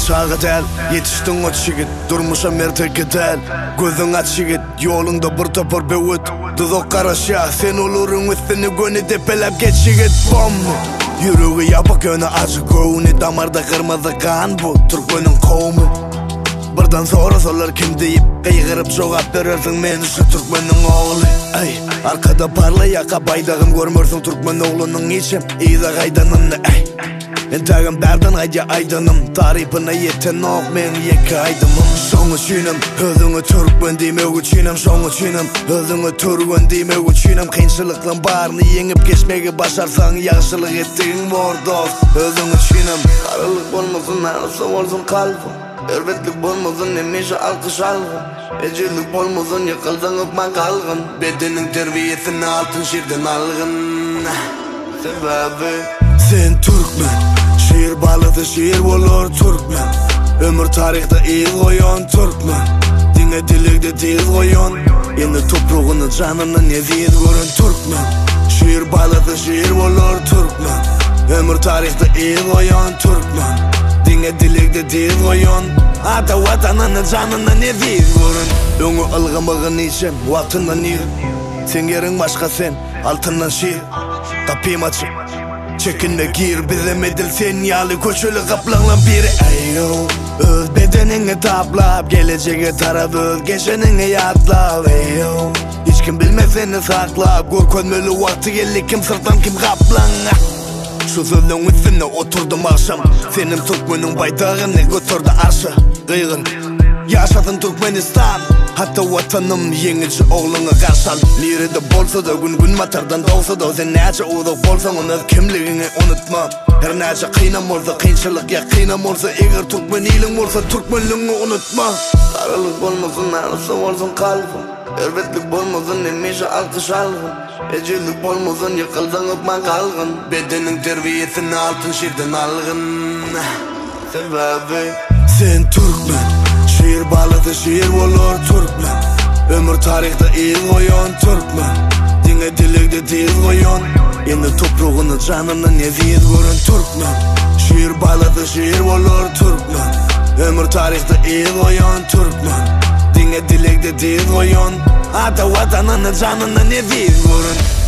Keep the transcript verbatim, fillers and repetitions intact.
çağı del Yetiştin o çigit durmuşa merteki del Gözün aç çigit yolunda bir topur bewit Dudok karışa sen olurun üstünü gönü tepelep geç çigit Bomba Yüreği yapık önü acı göğünü Damarda kırmızı kan bu Türkmenin kovmu Birden sonra sorular kim deyip Kıygırıp cevap verirsin men şu Türkmenin oğlu Ay, arkada parlayak baydağım görmürsün Türkmen oğlunun içim İyide kaydanını ay En tağım berden ayca aydanım Tarifine yeten ok men yeki aydımım Şoňa çiğnem özüňi Türkmen diýmek üçinem Şoňa çiğnem özüňi Türkmen diýmek üçinem Kynçylyklaryň baryny ýeňip geçmegi başarsaň ýagşylyk etdiň bor dost Özüňi çiğnem Garalyk bolmasyn narsa bolsun kalbym Elbetlik bolmasın emeşe alkış algın Ecelik bolmasın yıkıldın öpman kalgın Bedenin terbiyesini altın şirden algın Sebebi Sen Türkmen Şiir balıdı şiir bolur Türkmen Ömür tarihte iyi koyon Türkmen Dine dilikde değil koyon Yeni toprağını canını nezid görün Türkmen Şiir balıdı şiir bolur Türkmen Ömür tarihte iyi koyon Türkmen Dine dilikde değil koyon Ata vatanını canını nezid görün Öňü ılgımıgın içem vaktından iyi Sen yerin başka sen altından şiir Kapıyım açık Çekinme gir bizim edilsen yalı koşulu kaplanla biri Ayo öz bedenini taplap Geleceğe taraf öz geçenini yatlap Ayo hiç kim bilmez seni saklap Görkönmeli vakti geldi kim sırttan kim kaplan Şu sözün üstüne oturdum akşam Senin Türkmenin baydağını götürdü arşa Kıygın Yaşadın Türkmenistan Hatta vatanım yenici oğlunu karşal Lirede bolsa da gün gün matardan doğsa da Sen nece uğdak bolsan onu kimliğini unutma Her nece kıynam olsa kynçylyk ya kıynam olsa Eger Türkmen ilim olsa Türkmenliğini unutma Garalyk bolmasın narsa bolsun kalbim Elbetlik bolmasın emeşe alkış algın Ecelik bolmasın yıkıldın öpman kalgın Bedenin terbiyesini altın şirden algın Sebebi Sen Türkmen Şiir balıdı şiir bolur Türkmen Ömür tarihte iyi koyon Türkmen Dine dilikde değil koyon Yeni toprağını canını nezid görün Türkmen Şiir balıdı şiir bolur Türkmen Ömür tarihte iyi koyon Türkmen Dine dilikde değil koyon Ata vatanını canını nezid görün